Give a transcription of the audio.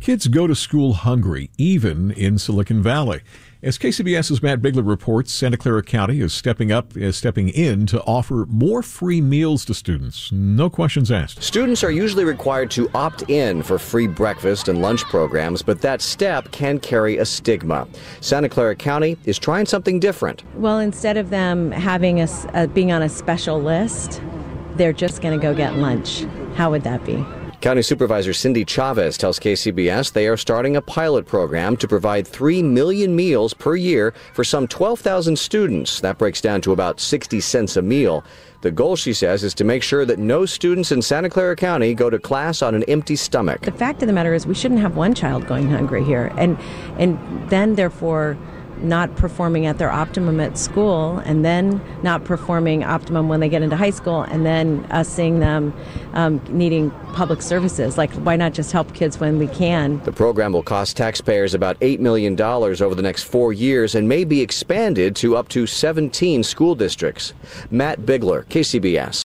Kids go to school hungry, even in Silicon Valley. As KCBS's Matt Bigler reports, Santa Clara County is stepping in to offer more free meals to students. No questions asked. Students are usually required to opt in for free breakfast and lunch programs, but that step can carry a stigma. Santa Clara County is trying something different. Well, instead of them having being on a special list, they're just going to go get lunch. How would that be? County Supervisor Cindy Chavez tells KCBS they are starting a pilot program to provide 3 million meals per year for some 12,000 students. That breaks down to about 60 cents a meal. The goal, she says, is to make sure that no students in Santa Clara County go to class on an empty stomach. The fact of the matter is we shouldn't have one child going hungry here, and then therefore not performing at their optimum at school, and then not performing optimum when they get into high school, and then us seeing them needing public services. Like, why not just help kids when we can? The program will cost taxpayers about $8 million over the next 4 years and may be expanded to up to 17 school districts. Matt Bigler, KCBS.